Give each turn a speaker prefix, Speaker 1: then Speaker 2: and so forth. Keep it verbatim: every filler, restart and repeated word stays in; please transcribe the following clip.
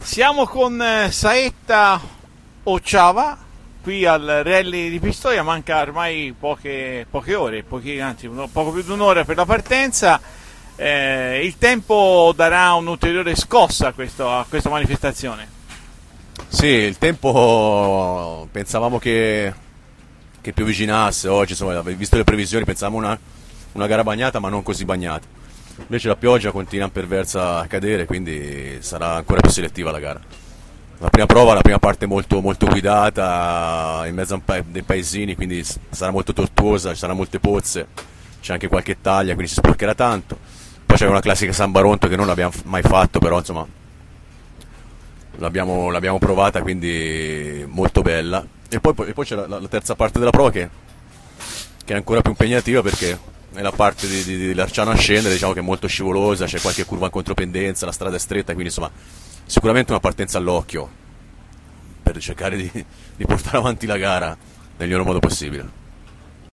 Speaker 1: Siamo con eh, Saetta Occiava qui al rally di Pistoia, manca ormai poche, poche ore, pochi, anzi uno, poco più di un'ora per la partenza. Eh, il tempo darà un'ulteriore scossa a, questo, a questa manifestazione.
Speaker 2: Sì, il tempo pensavamo che, che pioviginasse oggi, insomma, visto le previsioni pensavamo una, una gara bagnata ma non così bagnata. Invece la pioggia continua imperversa a cadere, quindi sarà ancora più selettiva la gara. La prima prova, la prima parte molto, molto guidata, in mezzo a pa- dei paesini, quindi sarà molto tortuosa, ci saranno molte pozze, c'è anche qualche taglia, quindi si sporcherà tanto. Poi c'è una classica San Baronto che non abbiamo mai fatto, però insomma l'abbiamo, l'abbiamo provata, quindi molto bella. E poi, e poi c'è la, la terza parte della prova che, che è ancora più impegnativa, perché è la parte di, di, di Larciano a scendere, diciamo che è molto scivolosa, c'è qualche curva in contropendenza, la strada è stretta, quindi insomma sicuramente una partenza all'occhio per cercare di, di portare avanti la gara nel miglior modo possibile.